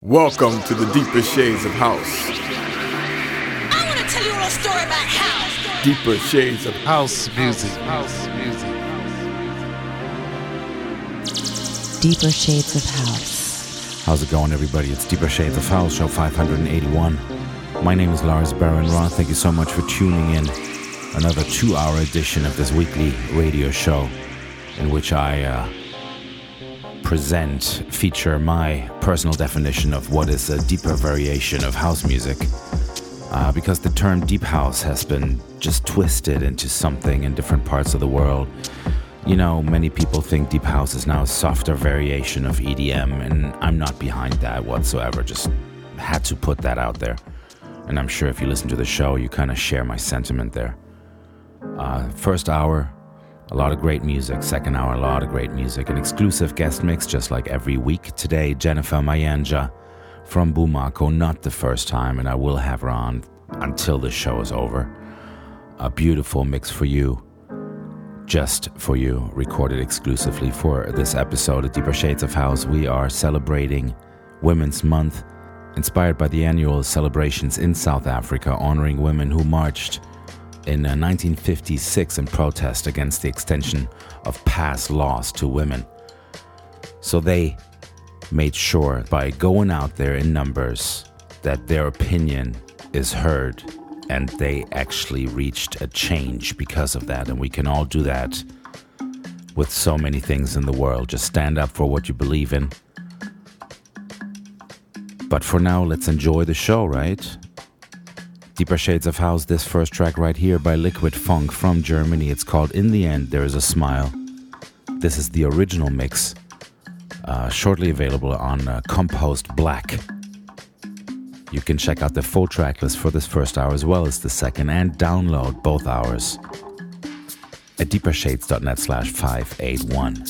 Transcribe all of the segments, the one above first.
Welcome to the deeper shades of house. I want to tell you a little story about house. Deeper shades of House music. House music. Deeper Shades of House. How's it going, everybody? It's Deeper Shades of House, show 581. My name is Lars Baron Roth. Thank you so much for tuning in. Another 2-hour edition of this weekly radio show in which I feature my personal definition of what is a deeper variation of house music. Because the term deep house has been just twisted into something in different parts of the world. You know, many people think deep house is now a softer variation of EDM, and I'm not behind that whatsoever. Just had to put that out there. And I'm sure if you listen to the show, you kind of share my sentiment there. First hour, a lot of great music. Second hour, a lot of great music. An exclusive guest mix, just like every week. Today, Jennifer Mayanja from Bumako, not the first time, and I will have her on until the show is over. A beautiful mix for you, just for you, recorded exclusively for this episode of Deeper Shades of House. We are celebrating Women's Month, inspired by the annual celebrations in South Africa, honoring women who marched in 1956 in protest against the extension of past laws to women. So they made sure by going out there in numbers that their opinion is heard, and they actually reached a change because of that. And we can all do that with so many things in the world. Just stand up for what you believe in. But for now, let's enjoy the show, right? Deeper Shades of House, this first track right here by Liquid Funk from Germany. It's called In the End There Is a Smile. This is the original mix, shortly available on Compost Black. You can check out the full track list for this first hour as well as the second, and download both hours at deepershades.net/581.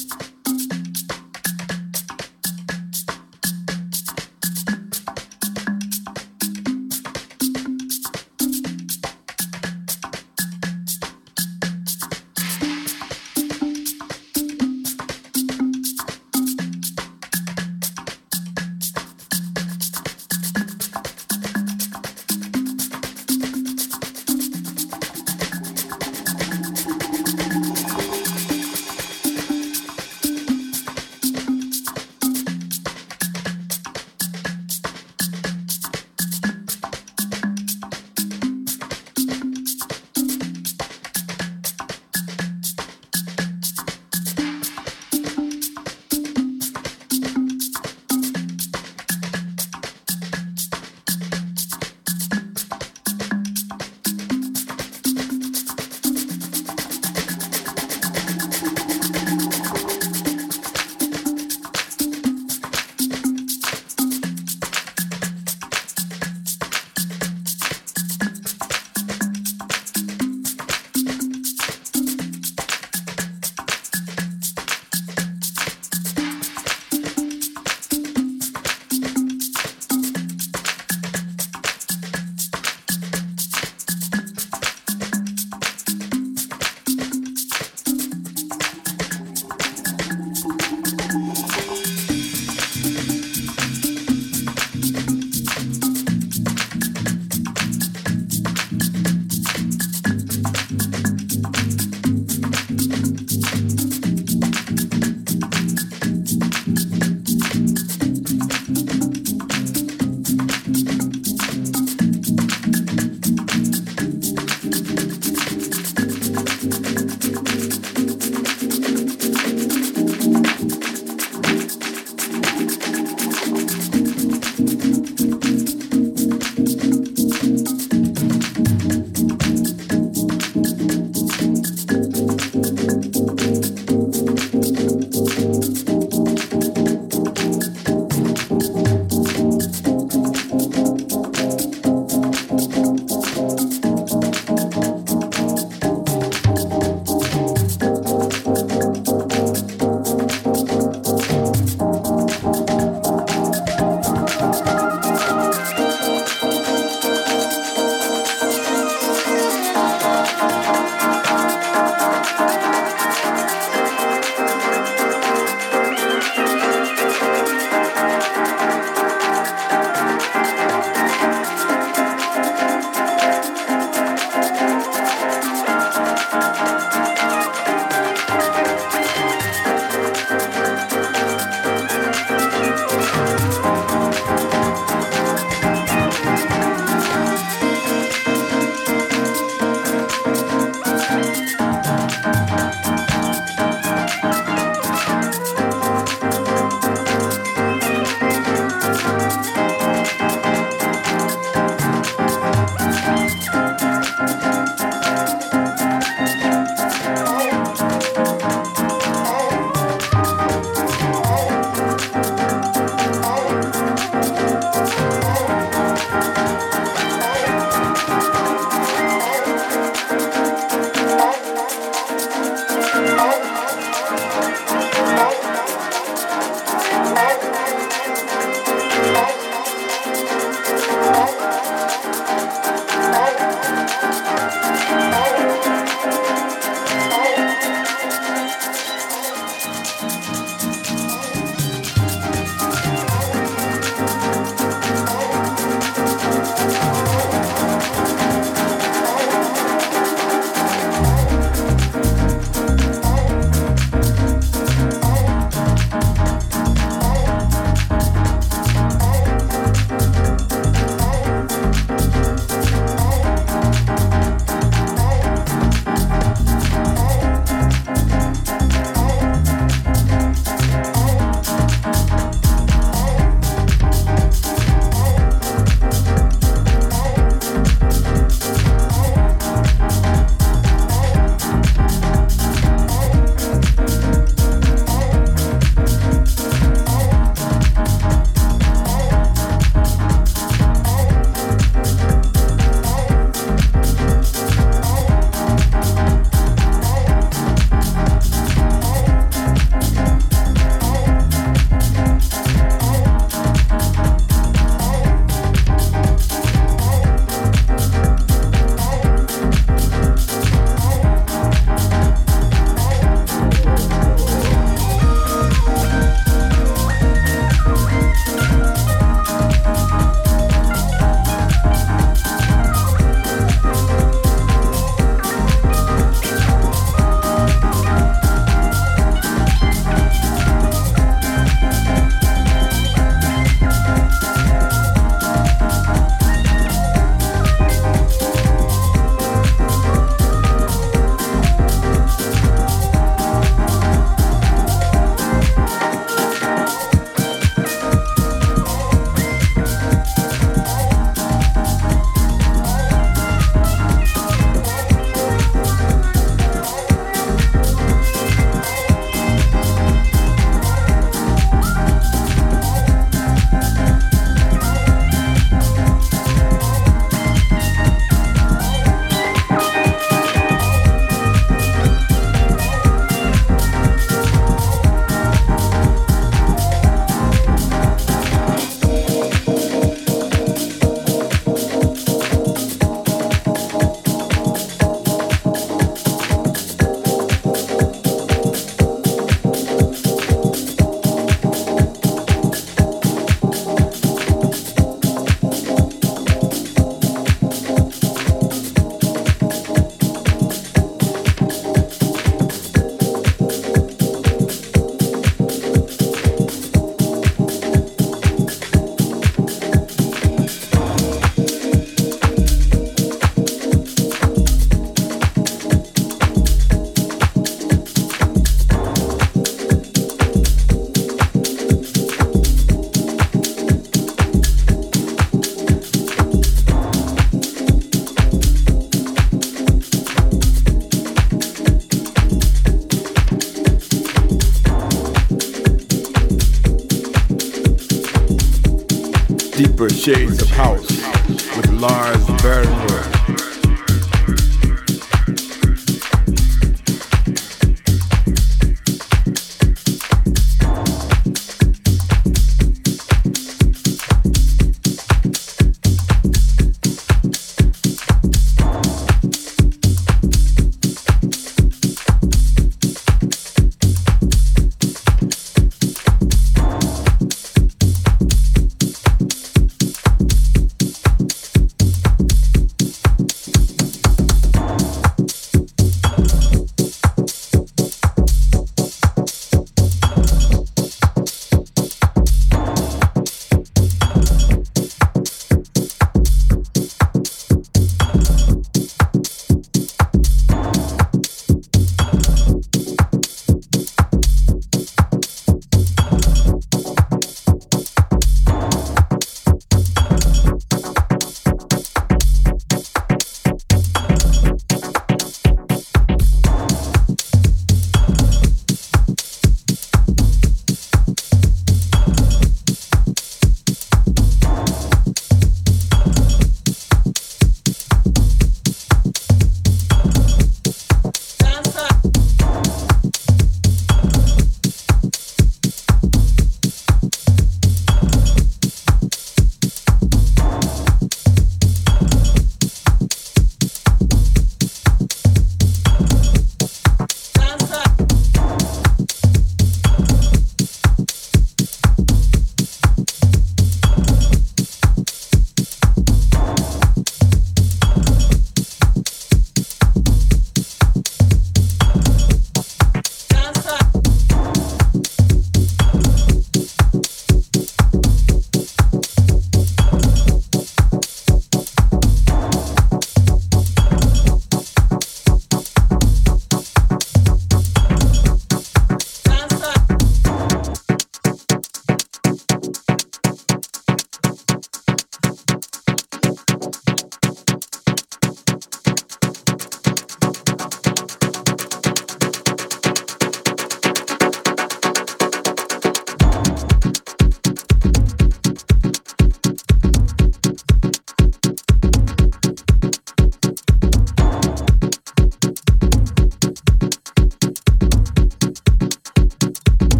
Deeper Shades of House with Lars Berger.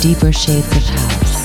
Deeper Shades of House.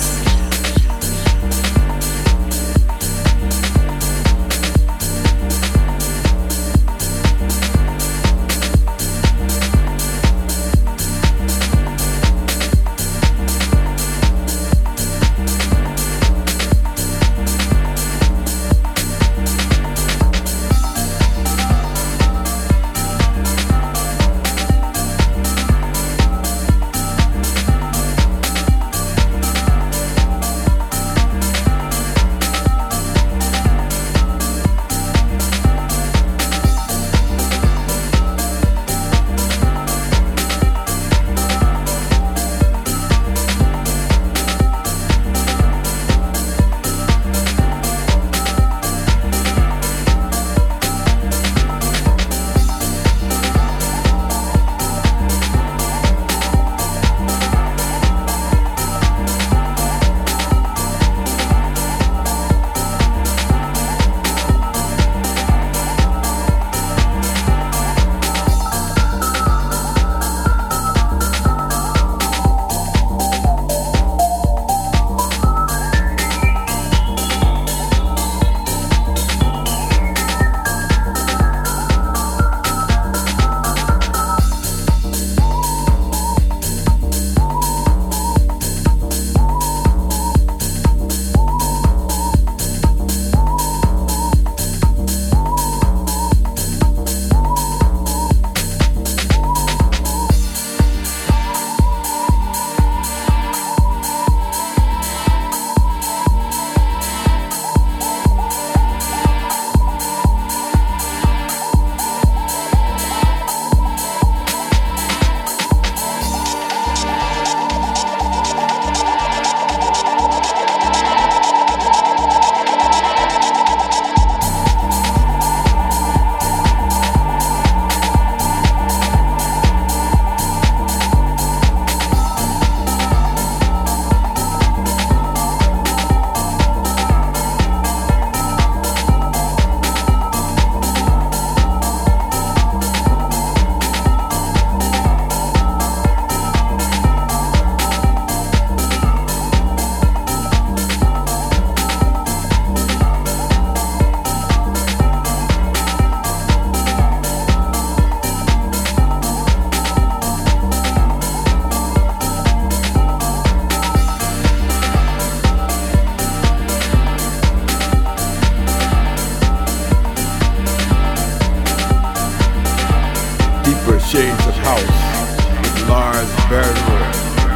Shades of House with Lars Berger.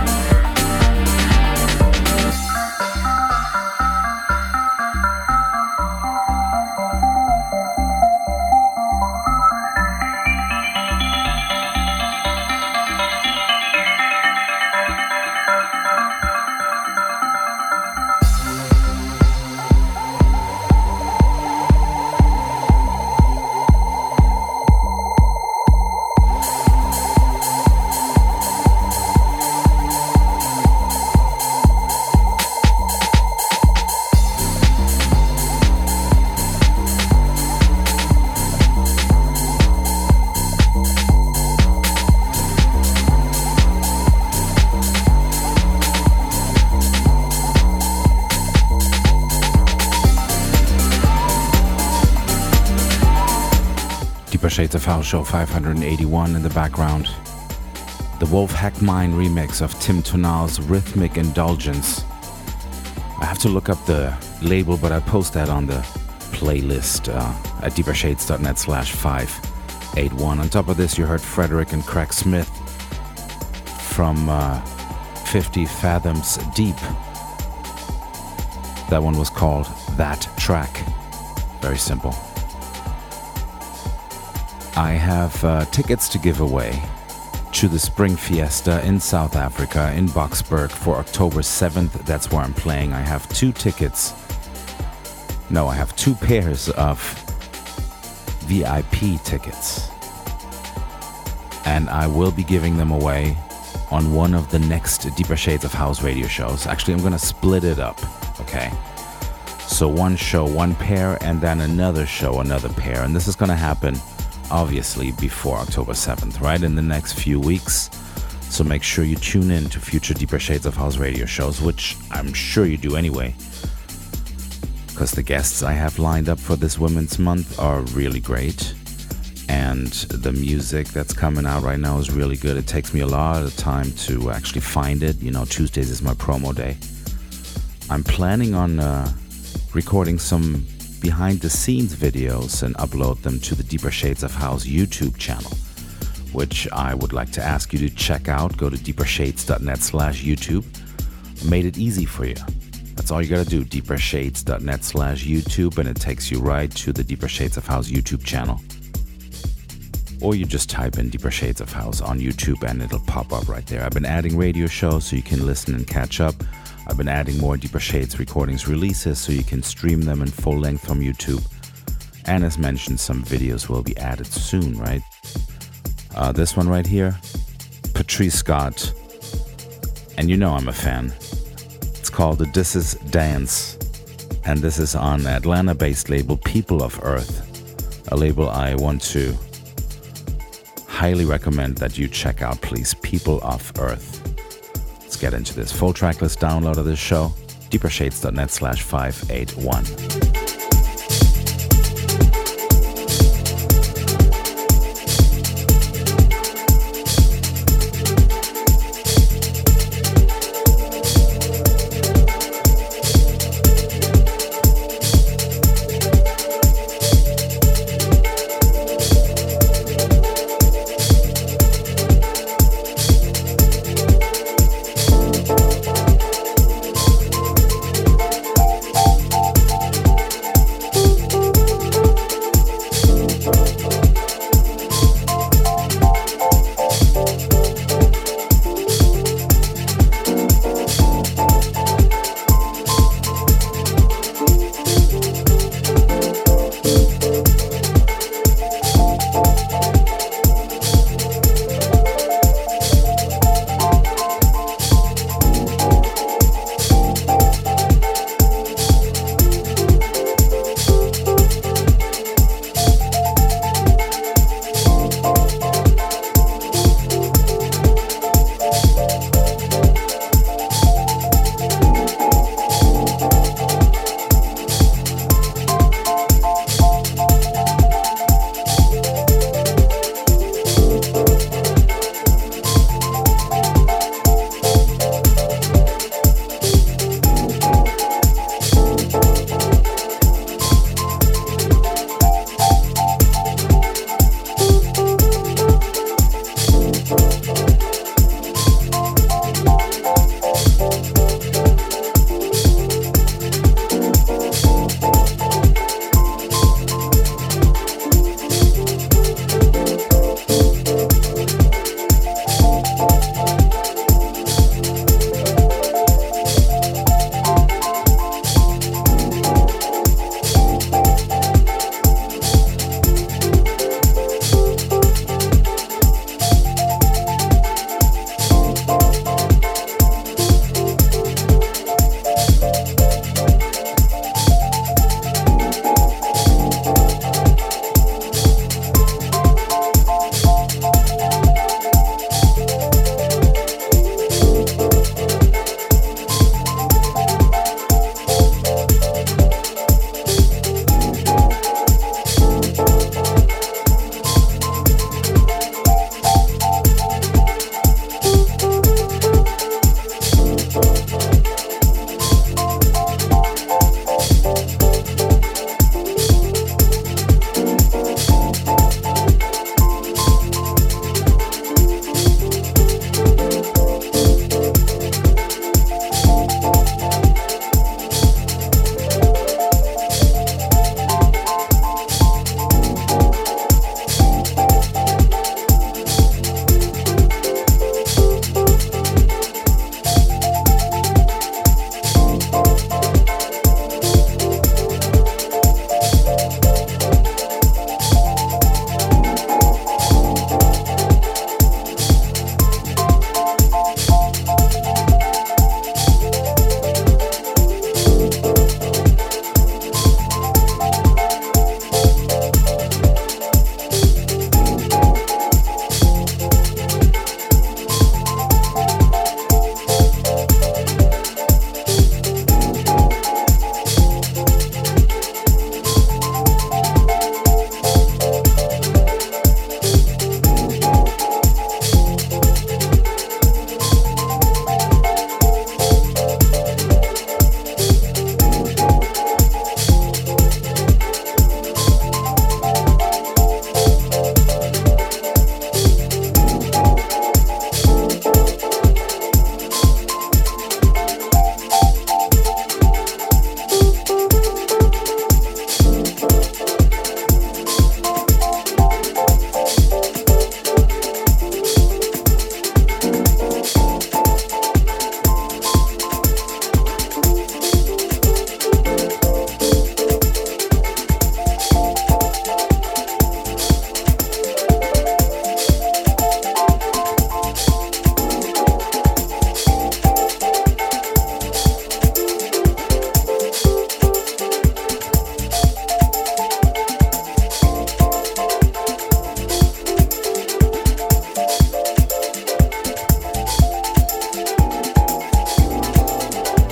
Shades of House Show 581 in the background. The Wolf Hack Mine remix of Tim Tonal's Rhythmic Indulgence. I have to look up the label, but I post that on the playlist at deepershades.net/581. On top of this, you heard Frederick and Craig Smith from 50 Fathoms Deep. That one was called That Track. Very simple. I have tickets to give away to the Spring Fiesta in South Africa, in Boksburg, for October 7th. That's where I'm playing. I have 2 tickets. No, I have 2 pairs of VIP tickets. And I will be giving them away on one of the next Deeper Shades of House radio shows. Actually, I'm going to split it up, okay? So one show, one pair, and then another show, another pair. And this is going to happen obviously before October 7th, right? In the next few weeks. So make sure you tune in to future Deeper Shades of House radio shows, which I'm sure you do anyway, because the guests I have lined up for this Women's Month are really great. And the music that's coming out right now is really good. It takes me a lot of time to actually find it. You know, Tuesdays is my promo day. I'm planning on recording some behind-the-scenes videos and upload them to the Deeper Shades of House YouTube channel, which I would like to ask you to check out. Go to deepershades.net/YouTube. Made it easy for you. That's all you gotta do, deepershades.net/YouTube, and it takes you right to the Deeper Shades of House YouTube channel. Or you just type in Deeper Shades of House on YouTube and it'll pop up right there. I've been adding radio shows so you can listen and catch up. I've been adding more Deeper Shades recordings releases so you can stream them in full length from YouTube. And as mentioned, some videos will be added soon, right? This one right here, Patrice Scott. And you know I'm a fan. It's called the This Is Dance. And this is on Atlanta-based label People of Earth. A label I want to highly recommend that you check out, please. People of Earth. Let's get into this. Full tracklist download of this show, deepershades.net/581.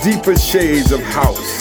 deeper shades of house.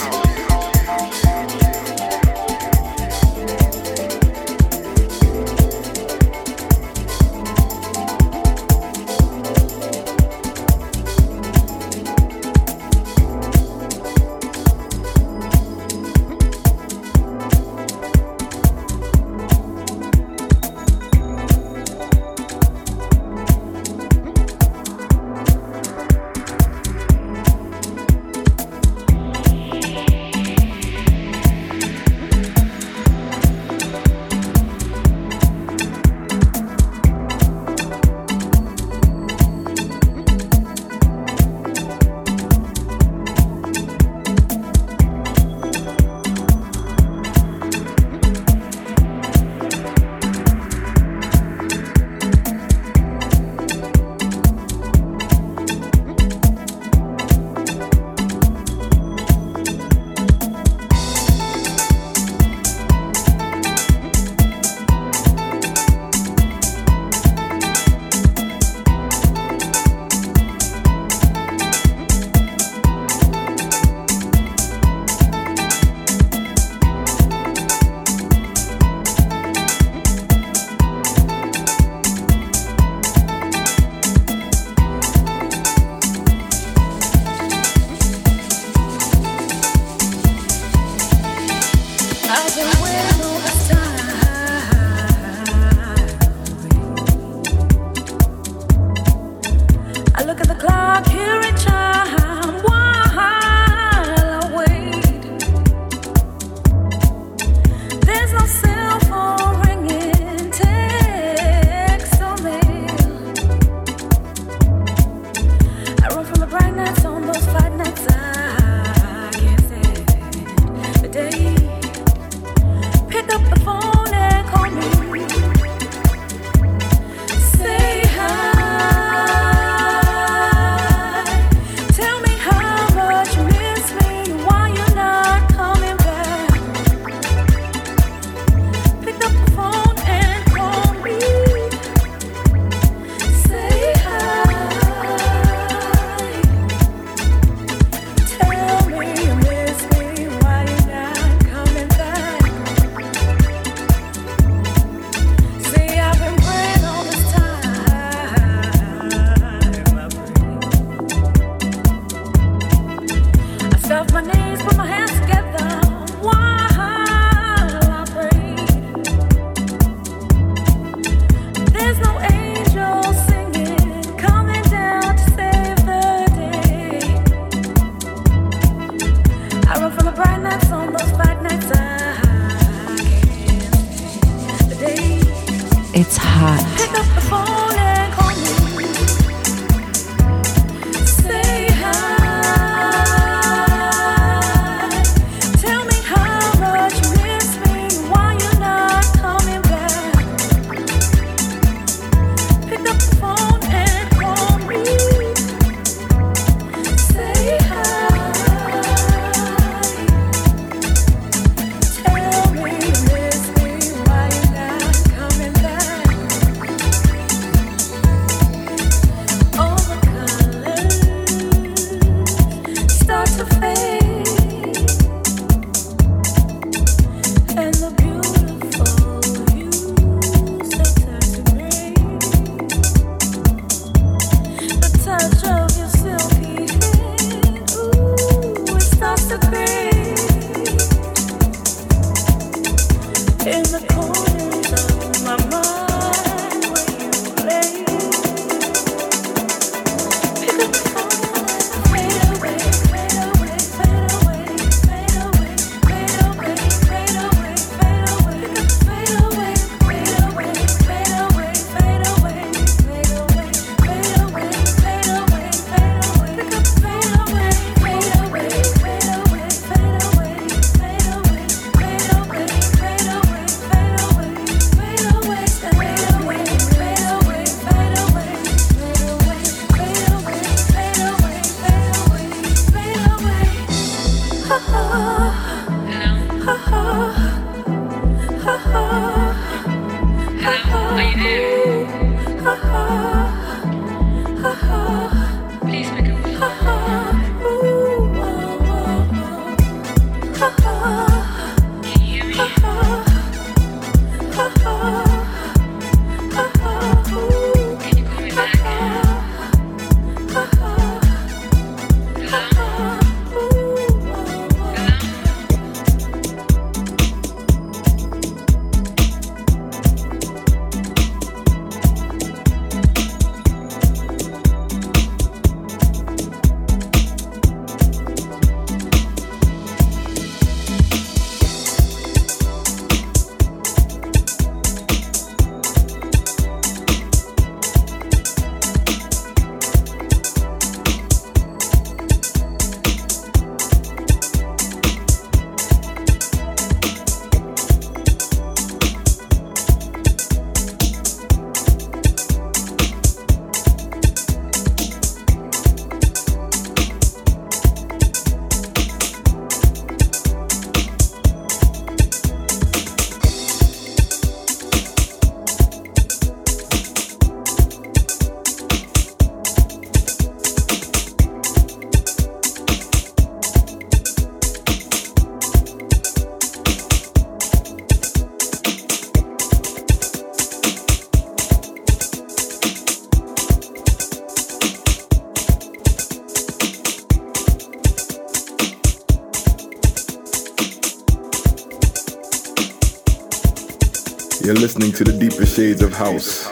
You're listening to the deeper shades of house.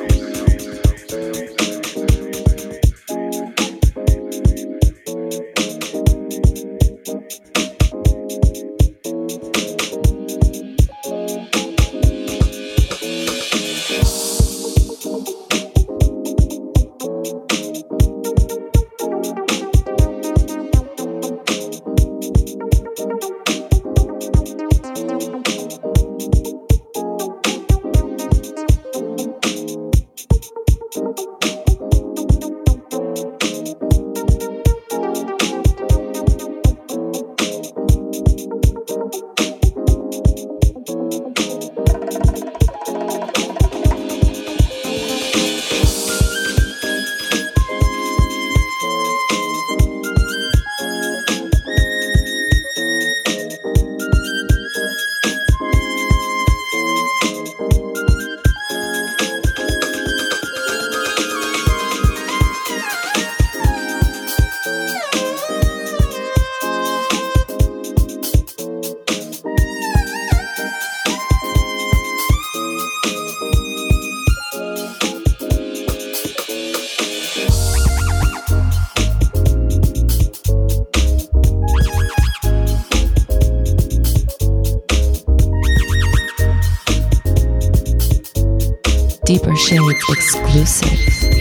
Deeper Shades exclusive.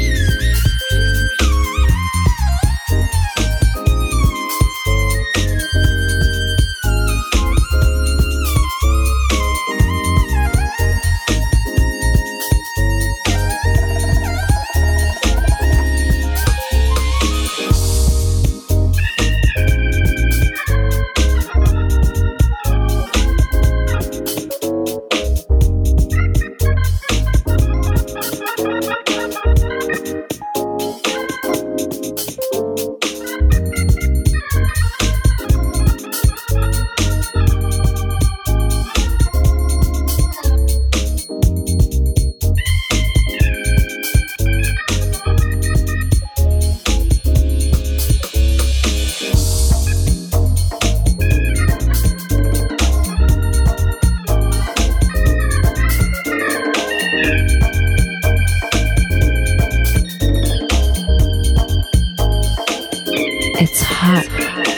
It's hot.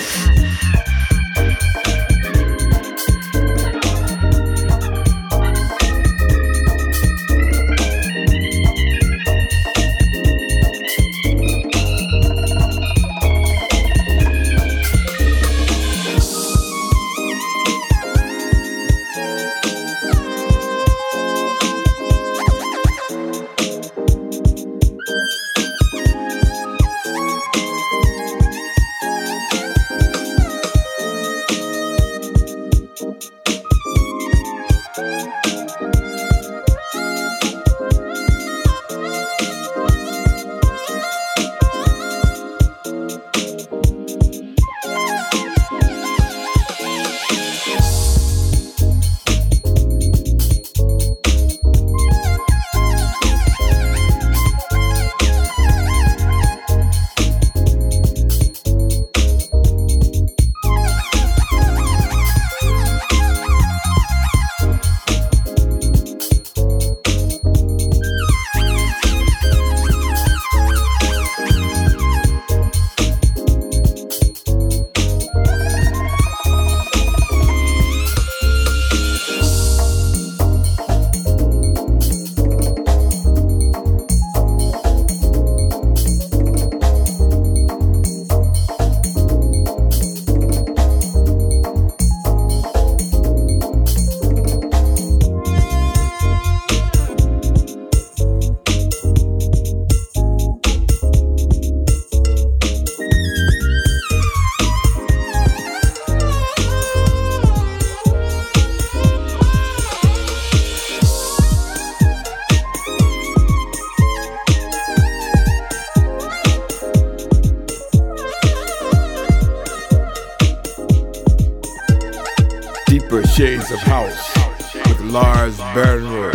Deeper Shades of House with Lars Bernwood.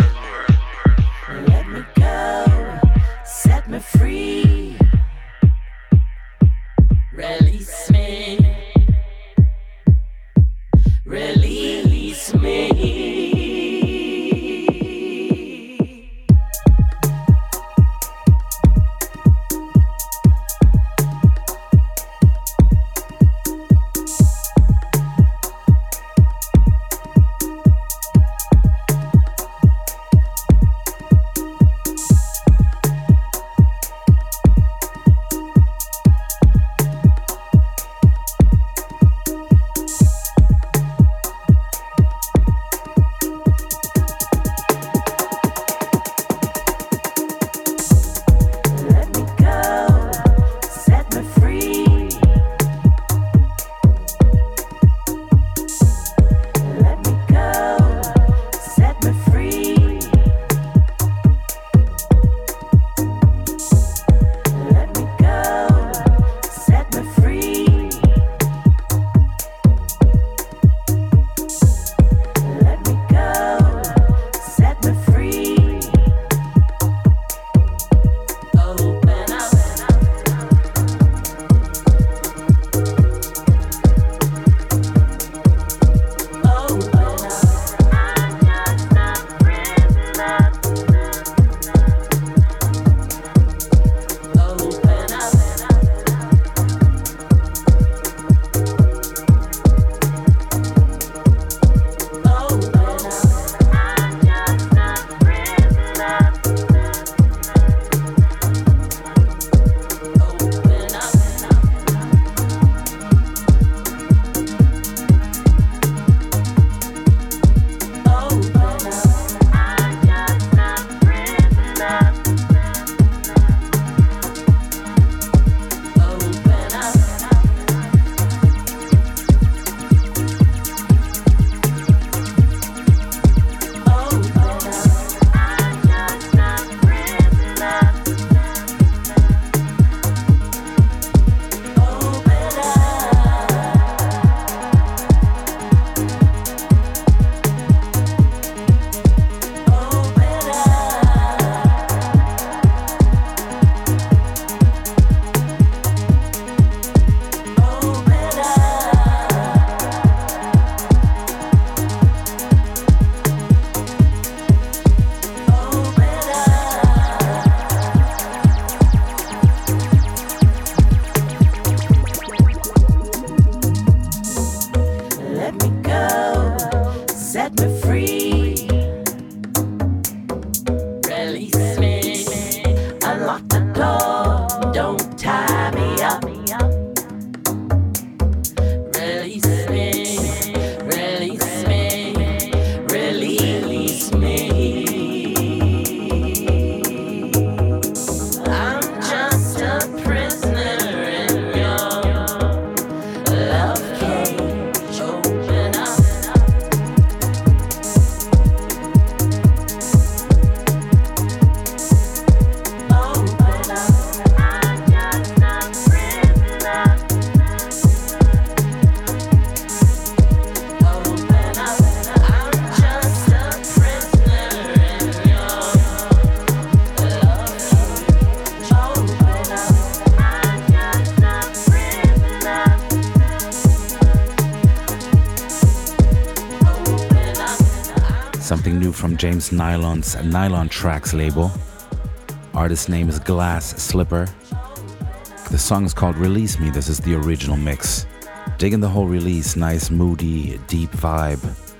Let me go, set me free, release me, release me. Unlock the door, don't tie me up. Release me, release me, release me. I'm just a prisoner in your love cage. Open up. Open up. I'm just a prisoner. Open up. I'm just a prisoner in your love cage. Open up. I'm just a prisoner. Open up. Something new from James Nylon's Nylon Tracks label. Artist's name is Glass Slipper. The song is called Release Me. This is the original mix. Digging the whole release, nice, moody, deep vibe.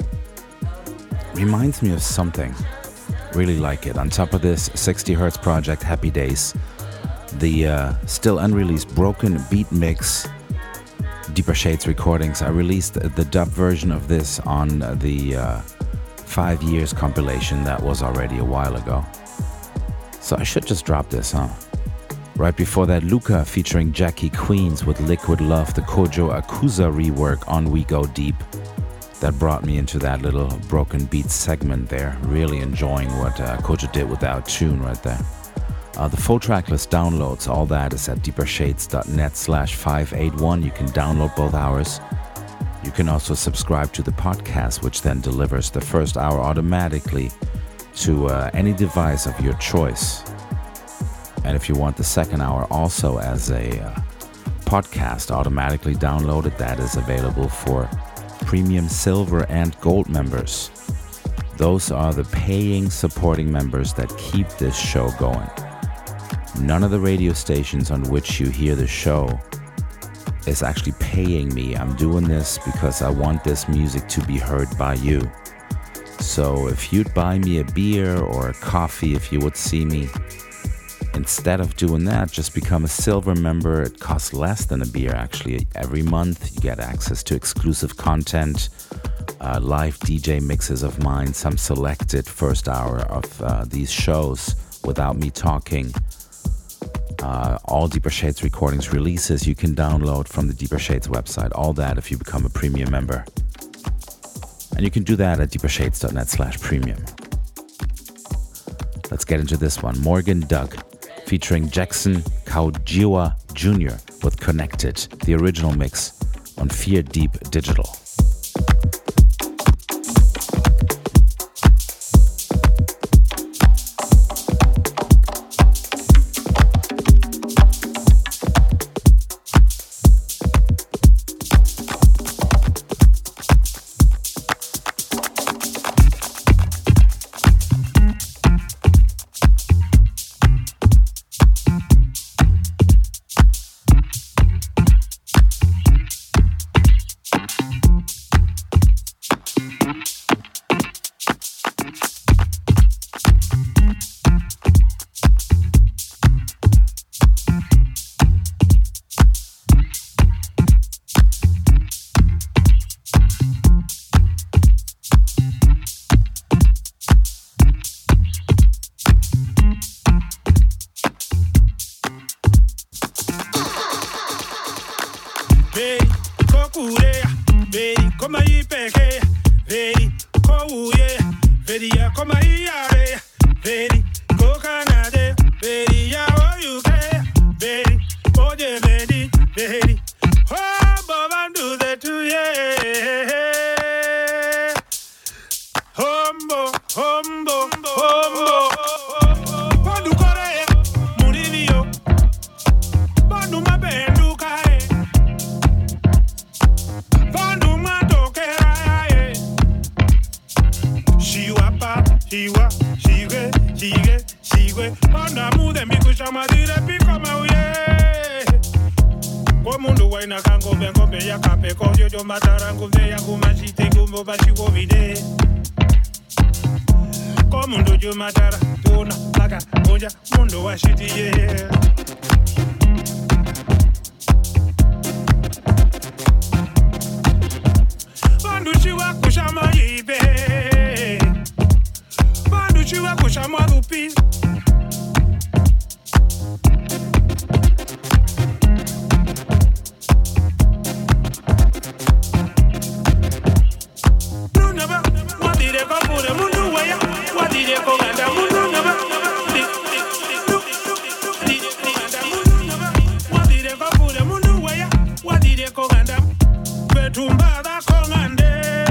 Reminds me of something. Really like it. On top of this, 60 Hertz project, Happy Days. The still unreleased Broken Beat mix, Deeper Shades recordings. I released the dub version of this on the 5 years compilation that was already a while ago. So I should just drop this, huh? Right before that, Luca featuring Jackie Queens with Liquid Love, the Kojo Akusa rework on We Go Deep. That brought me into that little Broken Beat segment there. Really enjoying what Kojo did with that tune right there. The full track list downloads, all that is at deepershades.net/581. You can download both hours. You can also subscribe to the podcast, which then delivers the first hour automatically to any device of your choice. And if you want the second hour also as a podcast automatically downloaded, that is available for premium silver and gold members. Those are the paying supporting members that keep this show going. None of the radio stations on which you hear the show is actually paying me. I'm doing this because I want this music to be heard by you. So if you'd buy me a beer or a coffee, if you would see me, instead of doing that, just become a silver member. It costs less than a beer, actually. Every month you get access to exclusive content, live DJ mixes of mine, some selected first hour of these shows without me talking. All Deeper Shades recordings releases you can download from the Deeper Shades website. All that if you become a premium member. And you can do that at deepershades.net/premium. Let's get into this one. Morgan Doug featuring Jackson Kaujiwa Jr. with Connected, the original mix on Fear Deep Digital. Como mundo yo matara, kona laka onja mundo wa shiti yeah. Banduchiwa kushama yibe Banduchiwa kushama rupi Nunaba wadire kapure mundu waya wadire koganda mundu naba wadire kapure mundu waya wadire koganda betumbada kongande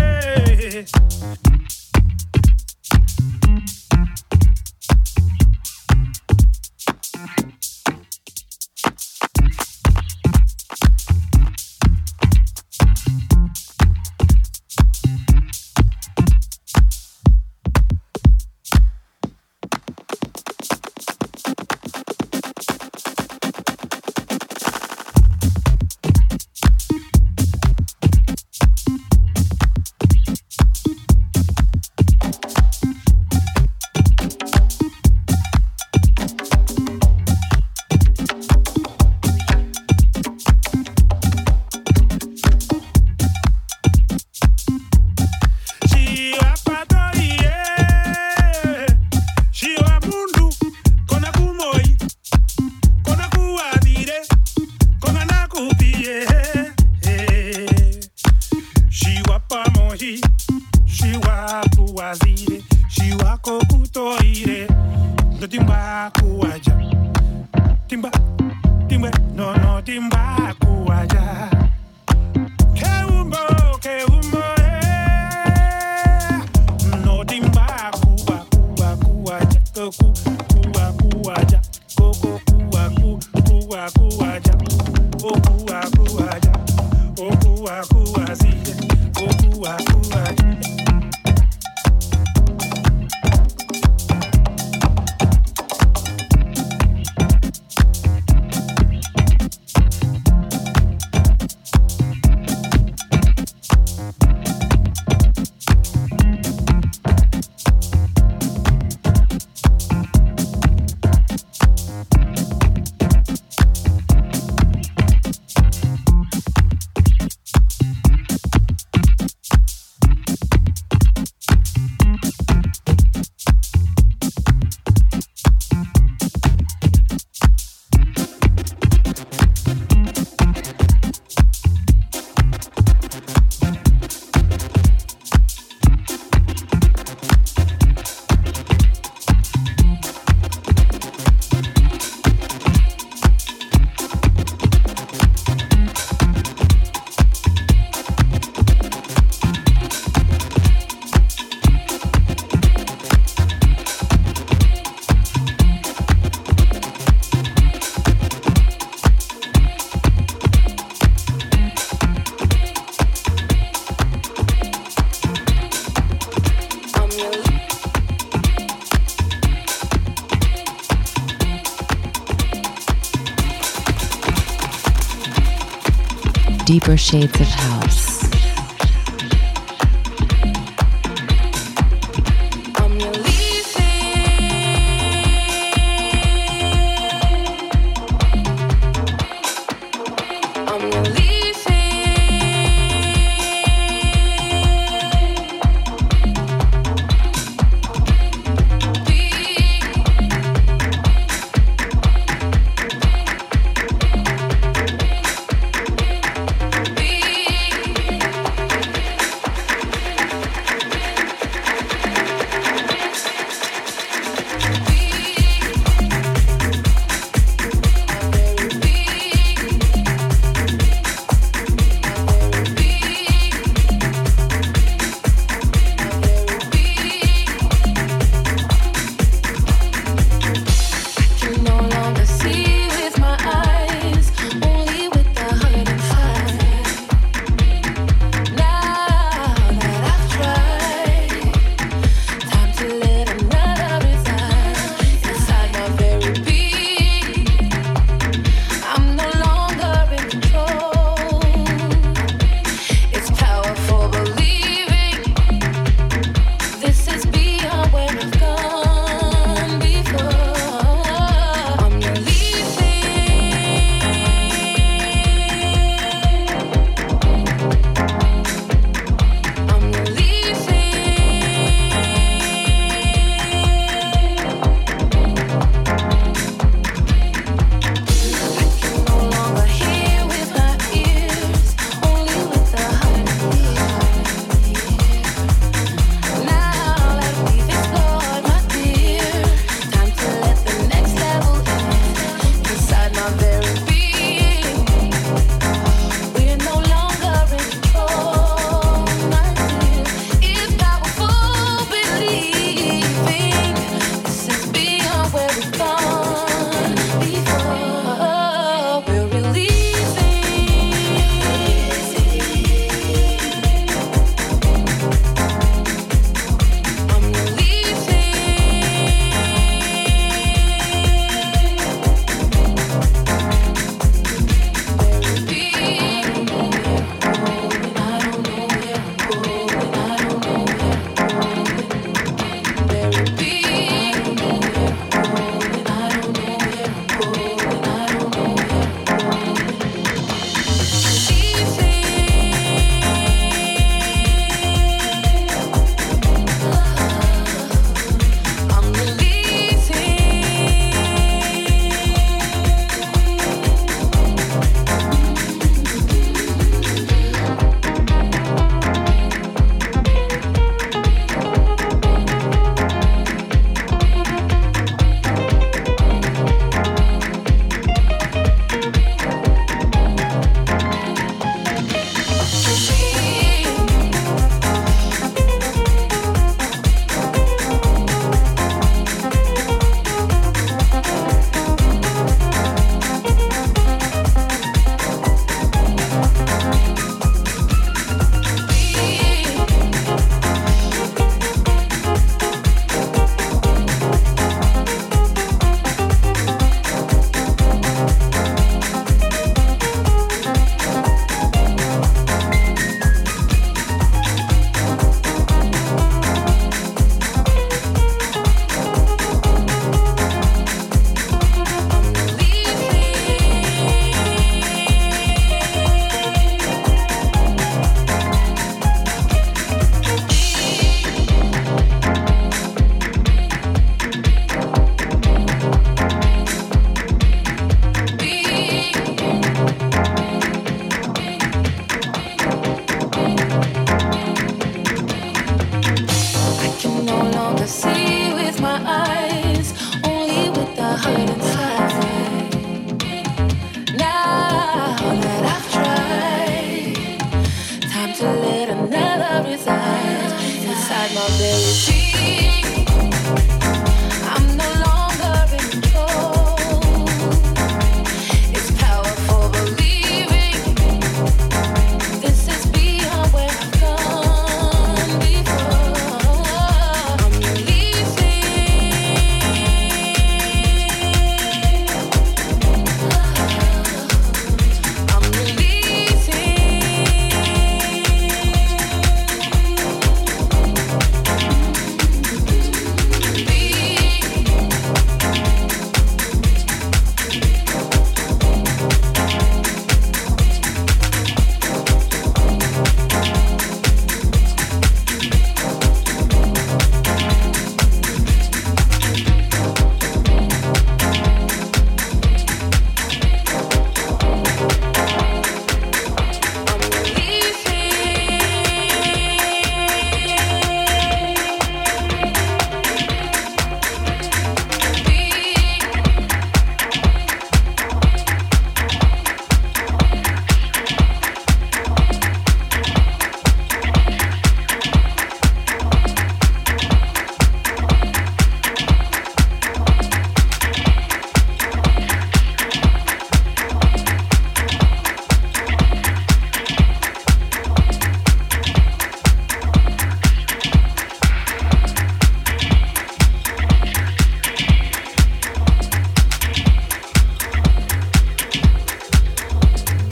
Deeper shades of house. Be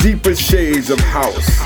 Deeper Shades of House.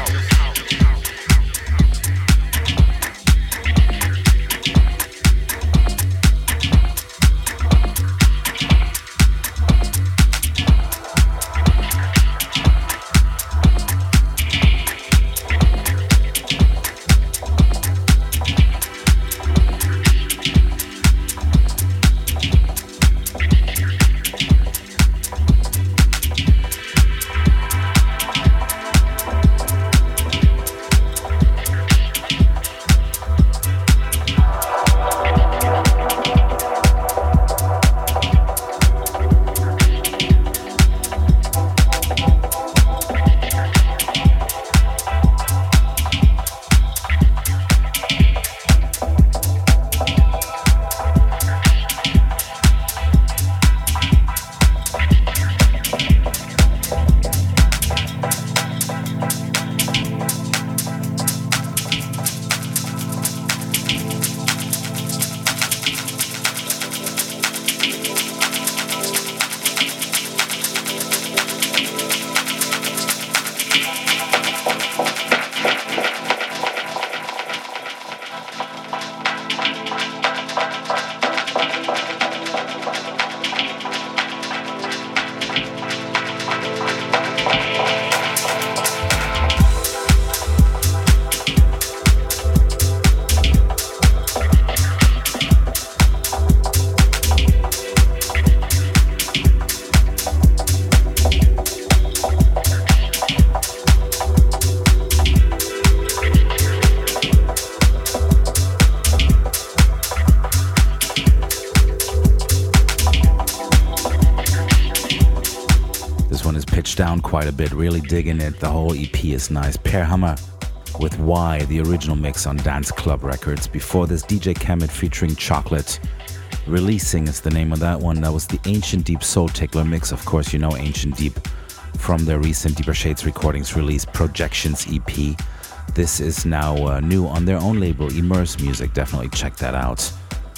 Down quite a bit, really digging it. The whole EP is nice. Per Hammer with Y, the original mix on Dance Club Records. Before this, DJ Kemet featuring Chocolate. Releasing is the name of that one. That was the Ancient Deep Soul Tickler mix. Of course, you know Ancient Deep from their recent Deeper Shades Recordings release, Projections EP. This is now new on their own label, Immerse Music. Definitely check that out.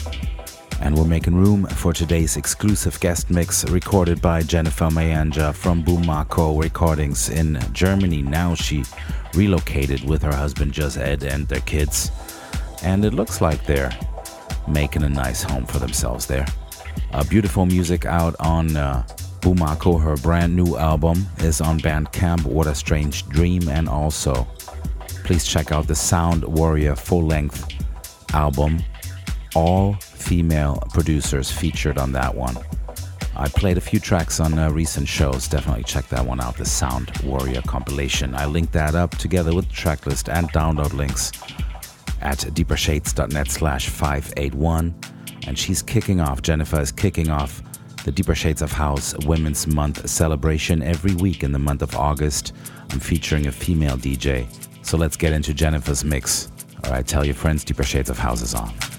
And we're making room for today's exclusive guest mix recorded by Jennifer Mayanja from Bumako Recordings in Germany. Now she relocated with her husband Just Ed and their kids. And it looks like they're making a nice home for themselves there. Beautiful music out on Bumako. Her brand new album is on Bandcamp, What a Strange Dream. And also, please check out the Sound Warrior full-length album. All female producers featured on that one. I played a few tracks on recent shows. Definitely check that one out, the Sound Warrior compilation. I linked that up together with the tracklist and download links at deepershades.net/581. And she's kicking off, Jennifer is kicking off the Deeper Shades of House Women's Month celebration every week in the month of August. I'm featuring a female DJ. So let's get into Jennifer's mix. All right, tell your friends Deeper Shades of House is on.